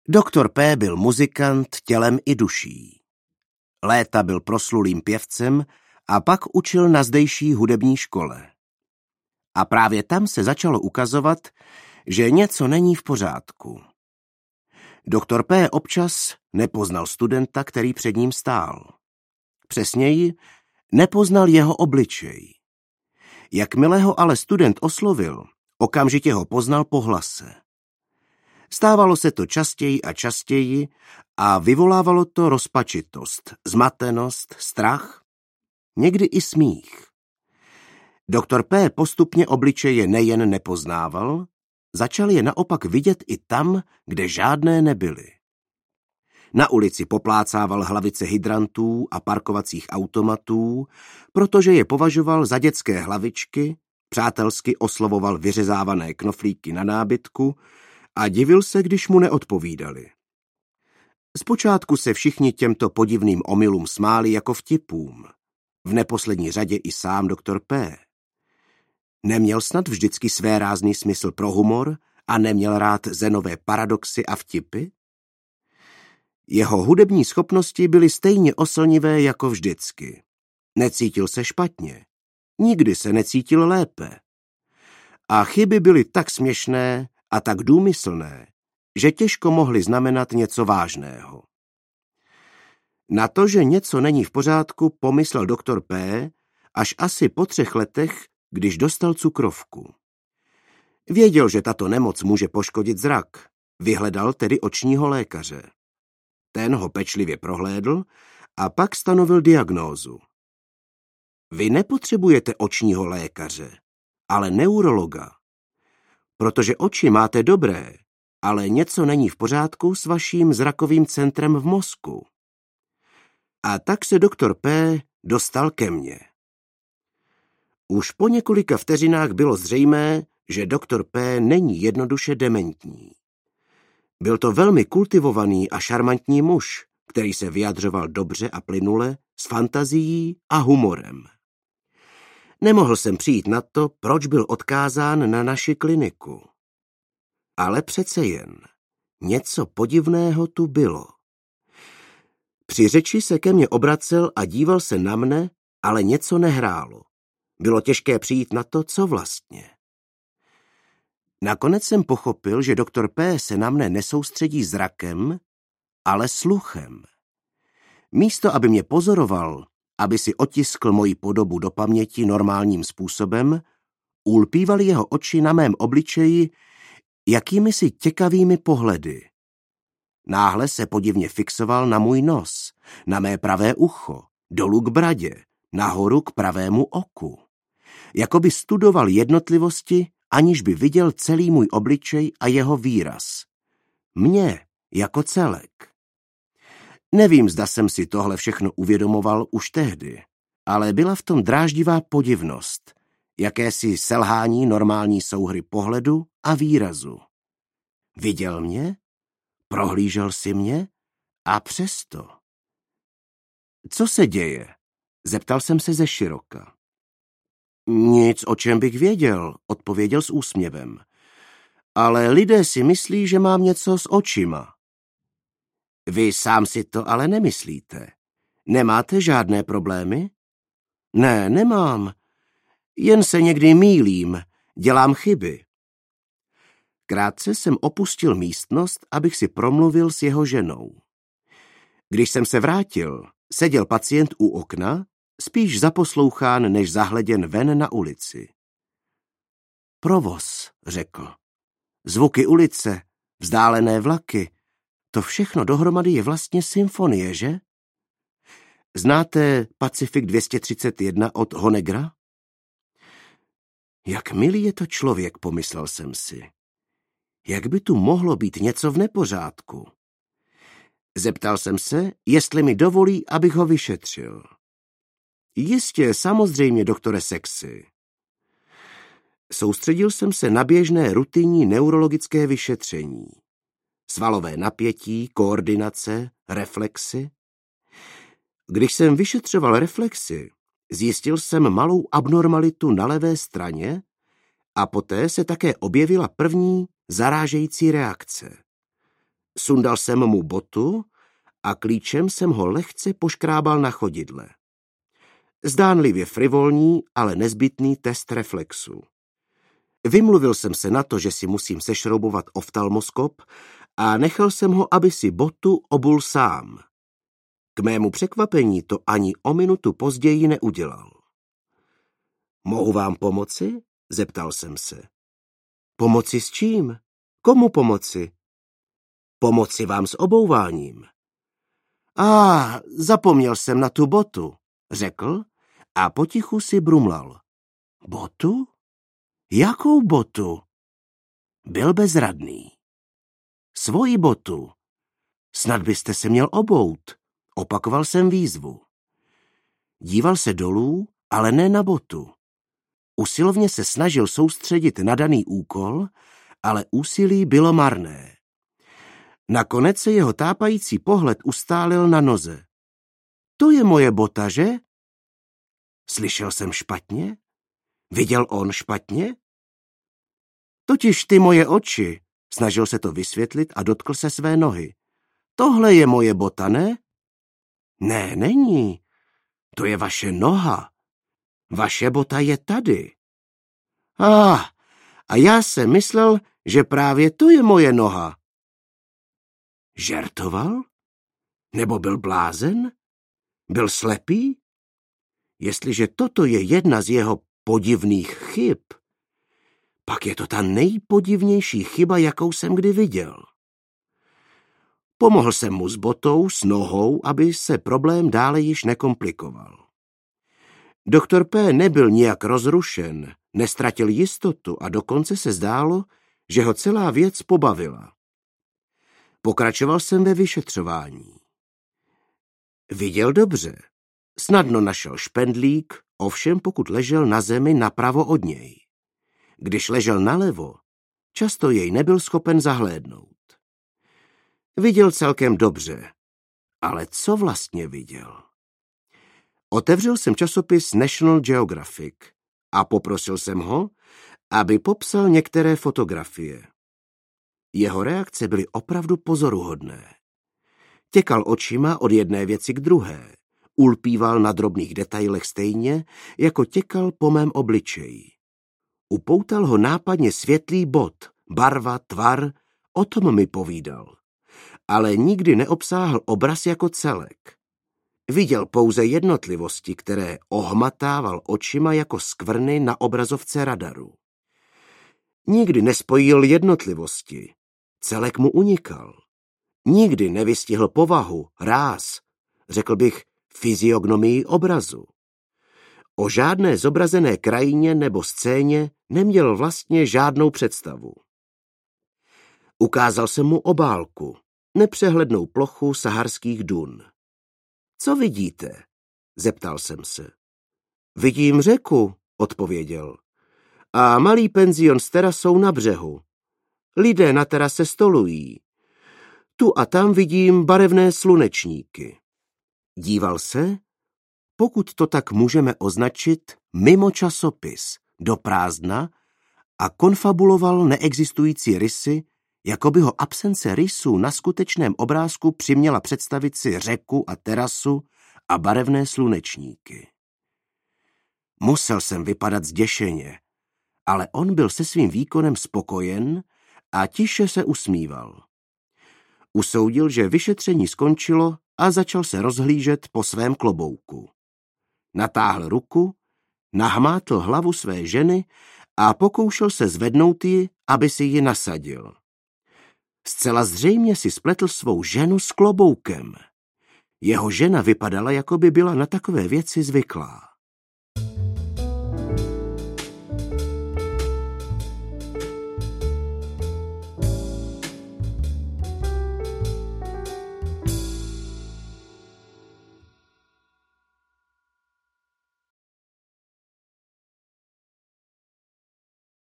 Doktor P. byl muzikant tělem i duší. Léta byl proslulým pěvcem a pak učil na zdejší hudební škole. A právě tam se začalo ukazovat, že něco není v pořádku. Doktor P. občas nepoznal studenta, který před ním stál. Přesněji, nepoznal jeho obličej. Jakmile ho ale student oslovil, okamžitě ho poznal po hlase. Stávalo se to častěji a častěji a vyvolávalo to rozpačitost, zmatenost, strach, někdy i smích. Doktor P. postupně obličeje nejen nepoznával, začal je naopak vidět i tam, kde žádné nebyly. Na ulici poplácával hlavice hydrantů a parkovacích automatů, protože je považoval za dětské hlavičky, přátelsky oslovoval vyřezávané knoflíky na nábytku a divil se, když mu neodpovídali. Zpočátku se všichni těmto podivným omylům smáli jako vtipům. V neposlední řadě i sám doktor P. Neměl snad vždycky svérázný smysl pro humor a neměl rád Zenové paradoxy a vtipy? Jeho hudební schopnosti byly stejně oslnivé jako vždycky. Necítil se špatně. Nikdy se necítil lépe. A chyby byly tak směšné a tak důmyslné, že těžko mohly znamenat něco vážného. Na to, že něco není v pořádku, pomyslel doktor P. až asi po 3 letech, když dostal cukrovku. Věděl, že tato nemoc může poškodit zrak. Vyhledal tedy očního lékaře. Ten ho pečlivě prohlédl a pak stanovil diagnózu. Vy nepotřebujete očního lékaře, ale neurologa. Protože oči máte dobré, ale něco není v pořádku s vaším zrakovým centrem v mozku. A tak se doktor P. dostal ke mně. Už po několika vteřinách bylo zřejmé, že doktor P. není jednoduše dementní. Byl to velmi kultivovaný a šarmantní muž, který se vyjadřoval dobře a plynule, s fantazií a humorem. Nemohl jsem přijít na to, proč byl odkázán na naši kliniku. Ale přece jen, něco podivného tu bylo. Při řeči se ke mně obracel a díval se na mne, ale něco nehrálo. Bylo těžké přijít na to, co vlastně. Nakonec jsem pochopil, že doktor P. se na mne nesoustředí zrakem, ale sluchem. Místo, aby mě pozoroval, aby si otiskl moji podobu do paměti normálním způsobem, ulpívaly jeho oči na mém obličeji jakýmisi těkavými pohledy. Náhle se podivně fixoval na můj nos, na mé pravé ucho, dolů k bradě, nahoru k pravému oku. Jakoby studoval jednotlivosti, aniž by viděl celý můj obličej a jeho výraz. Mě jako celek. Nevím, zda jsem si tohle všechno uvědomoval už tehdy, ale byla v tom dráždivá podivnost, jakési selhání normální souhry pohledu a výrazu. Viděl mě? Prohlížel si mě? A přesto. Co se děje? Zeptal jsem se zeširoka. Nic, o čem bych věděl, odpověděl s úsměvem. Ale lidé si myslí, že mám něco s očima. Vy sám si to ale nemyslíte. Nemáte žádné problémy? Ne, nemám. Jen se někdy mýlím, dělám chyby. Krátce jsem opustil místnost, abych si promluvil s jeho ženou. Když jsem se vrátil, seděl pacient u okna, spíš zaposlouchán, než zahleděn ven na ulici. Provoz, řekl. Zvuky ulice, vzdálené vlaky, to všechno dohromady je vlastně symfonie, že? Znáte Pacifik 231 od Honegra? Jak milý je to člověk, pomyslel jsem si. Jak by tu mohlo být něco v nepořádku? Zeptal jsem se, jestli mi dovolí, abych ho vyšetřil. Jistě, samozřejmě, doktore Sexy. Soustředil jsem se na běžné rutinní neurologické vyšetření. Svalové napětí, koordinace, reflexy. Když jsem vyšetřoval reflexy, zjistil jsem malou abnormalitu na levé straně a poté se také objevila první zarážející reakce. Sundal jsem mu botu a klíčem jsem ho lehce poškrábal na chodidle. Zdánlivě frivolní, ale nezbytný test reflexu. Vymluvil jsem se na to, že si musím sešroubovat oftalmoskop a nechal jsem ho, aby si botu obul sám. K mému překvapení to ani o minutu později neudělal. Mohu vám pomoci? Zeptal jsem se. Pomoci s čím? Komu pomoci? Pomoci vám s obouváním. Zapomněl jsem na tu botu, řekl a potichu si brumlal. Botu? Jakou botu? Byl bezradný. Svoji botu. Snad byste se měl obout. Opakoval jsem výzvu. Díval se dolů, ale ne na botu. Usilovně se snažil soustředit na daný úkol, ale úsilí bylo marné. Nakonec se jeho tápající pohled ustálil na noze. To je moje bota, že? Slyšel jsem špatně? Viděl on špatně? Totiž ty moje oči, snažil se to vysvětlit a dotkl se své nohy. Tohle je moje bota, ne? Ne, není. To je vaše noha. Vaše bota je tady. A já jsem myslel, že právě to je moje noha. Žertoval? Nebo byl blázen? Byl slepý? Jestliže toto je jedna z jeho podivných chyb, pak je to ta nejpodivnější chyba, jakou jsem kdy viděl. Pomohl jsem mu s botou, s nohou, aby se problém dále již nekomplikoval. Doktor P. nebyl nijak rozrušen, nestratil jistotu a dokonce se zdálo, že ho celá věc pobavila. Pokračoval jsem ve vyšetřování. Viděl dobře. Snadno našel špendlík, ovšem pokud ležel na zemi napravo od něj. Když ležel nalevo, často jej nebyl schopen zahlédnout. Viděl celkem dobře, ale co vlastně viděl? Otevřel jsem časopis National Geographic a poprosil jsem ho, aby popsal některé fotografie. Jeho reakce byly opravdu pozoruhodné. Těkal očima od jedné věci k druhé, ulpíval na drobných detailech stejně, jako těkal po mém obličeji. Upoutal ho nápadně světlý bod, barva, tvar, o tom mi povídal. Ale nikdy neobsáhl obraz jako celek. Viděl pouze jednotlivosti, které ohmatával očima jako skvrny na obrazovce radaru. Nikdy nespojil jednotlivosti. Celek mu unikal. Nikdy nevystihl povahu, ráz, řekl bych fyziognomii obrazu. O žádné zobrazené krajině nebo scéně neměl vlastně žádnou představu. Ukázal jsem mu obálku, nepřehlednou plochu saharských dun. Co vidíte? Zeptal jsem se. Vidím řeku, odpověděl. A malý penzion s terasou na břehu. Lidé na terase stolují. Tu a tam vidím barevné slunečníky. Díval se, pokud to tak můžeme označit, mimo časopis, do prázdna a konfabuloval neexistující rysy, jako by ho absence rysů na skutečném obrázku přiměla představit si řeku a terasu a barevné slunečníky. Musel jsem vypadat zděšeně, ale on byl se svým výkonem spokojen a tiše se usmíval. Usoudil, že vyšetření skončilo a začal se rozhlížet po svém klobouku. Natáhl ruku, nahmátl hlavu své ženy a pokoušel se zvednout ji, aby si ji nasadil. Zcela zřejmě si spletl svou ženu s kloboukem. Jeho žena vypadala, jako by byla na takové věci zvyklá.